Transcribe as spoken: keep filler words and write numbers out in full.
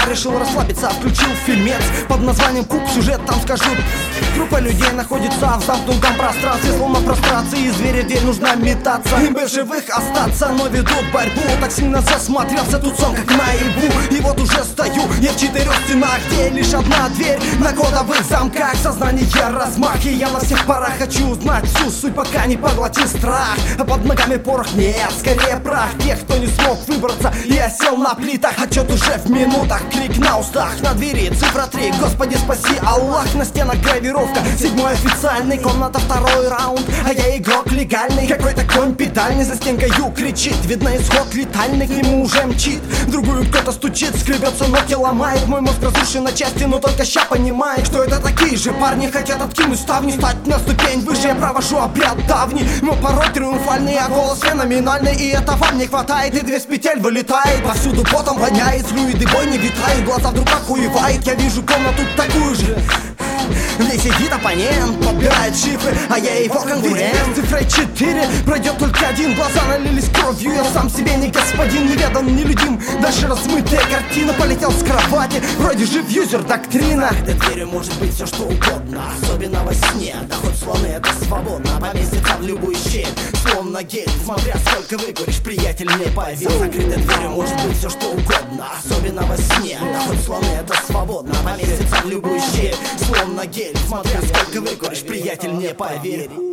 решил расслабиться, включил фильмец под названием «Куб». Сюжет там скажу. Группа людей находится в замкнутом пространстве, словно прострации, из двери в дверь нужно метаться. Им бы в живых остаться, но ведут борьбу. Так сильно засмотрелся тут сон, как наяву. И вот уже стою я в четырех стенах, где лишь одна дверь на кодовых замках. Сознание размах, и я на всех парах хочу узнать всю суть, пока не поглотил страх. А под ногами порох, нет, скорее прах тех, кто не смог выбраться. Я сел на плитах, отчет уже в минутах. Крик на устах, на двери цифра три. Господи, спаси Аллах, на стенах гравировка. Седьмой официальный, комната второй раунд. А я игрок легальный, какой-то конь педальный. За стенкою кричит, видно исход летальный. К нему уже мчит, в другую кто-то стучит. Скребется, ноги ломает, мой мозг разрушен на части. Но только ща понимает, что это такие же парни хотят откинуть ставни, стать на ступень выше. Я провожу обряд давний, но порой триумфальный, а голос феноменальный. И этого мне хватает, и дверь с петель вылетает. Повсюду потом воняет, флюиды бой не витает. Глаза вдруг охуевает, я вижу комнату такую же. В ней сидит оппонент, подбирает шифры, а я его конкурент. Цифрой четыре пройдет только один. Глаза налились кровью, я сам себе не господин, неведан, нелюдим. Дальше размытая картина, полетел с кровати. Вроде же юзер доктрина. За дверью может быть все что угодно, особенно во сне. Да хоть слоны это свободно, поместится в любую щель, словно гель. Смотря сколько выкуришь, приятель, мне поверь. За закрытой дверью может быть все что угодно, особенно во сне. Да хоть слоны это свободно, поместится в любую щель, словно гель. Смотря сколько выкуришь, приятель, мне поверь.